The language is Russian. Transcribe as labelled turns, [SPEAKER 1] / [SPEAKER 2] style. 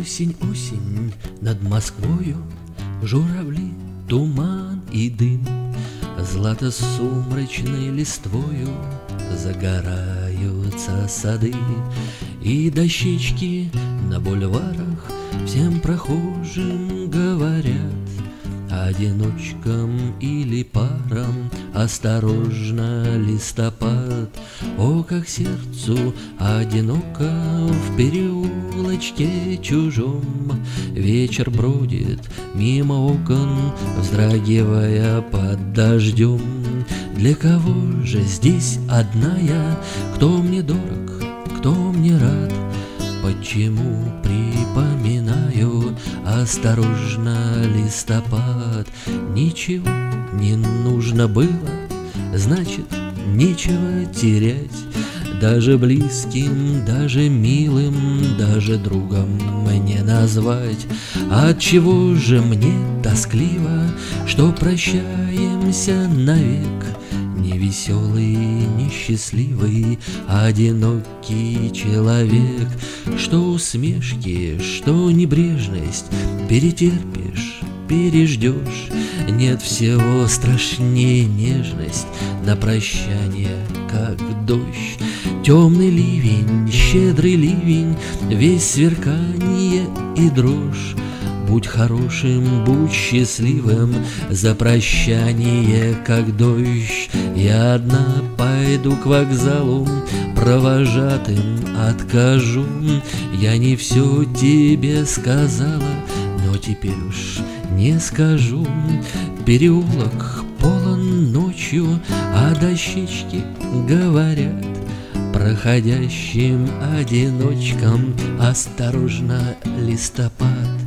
[SPEAKER 1] Осень, осень, над Москвою журавли, туман и дым, злато-сумрачной листвою загораются сады, и дощечки на бульварах всем прохожим говорят: одиночкам или парам осторожно, листопад. О, как сердцу одиноко в переулочке чужом, вечер бродит мимо окон, вздрагивая под дождем. Для кого же здесь одна я? Кто мне дорог, кто мне рад? Почему припоминаю осторожно, листопад? Ничего не нужно было, значит, нечего терять. Даже близким, даже милым, даже другом не назвать. Отчего же мне тоскливо, что прощаемся навек? Невеселый, несчастливый, одинокий человек, что усмешки, что небрежность перетерпишь, переждешь. Нет всего страшнее нежность на прощание, как дождь. Темный ливень, щедрый ливень, весь сверканье и дрожь. Будь хорошим, будь счастливым, за прощание, как дождь. Я одна пойду к вокзалу, провожатым откажу. Я не все тебе сказала, но теперь уж не скажу. Переулок полон ночью, а дощечки говорят проходящим одиночкам: осторожно, листопад.